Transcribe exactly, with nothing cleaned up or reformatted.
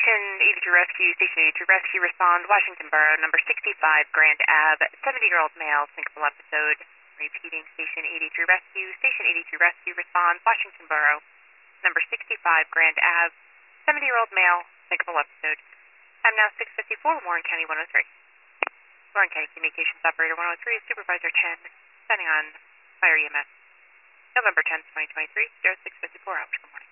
Station eighty-two Rescue, Station eighty-two Rescue, respond, Washington Borough, number sixty-five Grand Ave, seventy-year-old male, sinkable episode. Repeating, Station eighty-three Rescue, Station eighty-three Rescue, respond, Washington Borough, number sixty-five Grand Ave, seventy-year-old male, sinkable episode. Time now six fifty-four, Warren County one oh three. Warren County Communications Operator one oh three, Supervisor ten, standing on Fire E M S. November tenth, twenty twenty-three, oh six fifty-four hours. Good morning.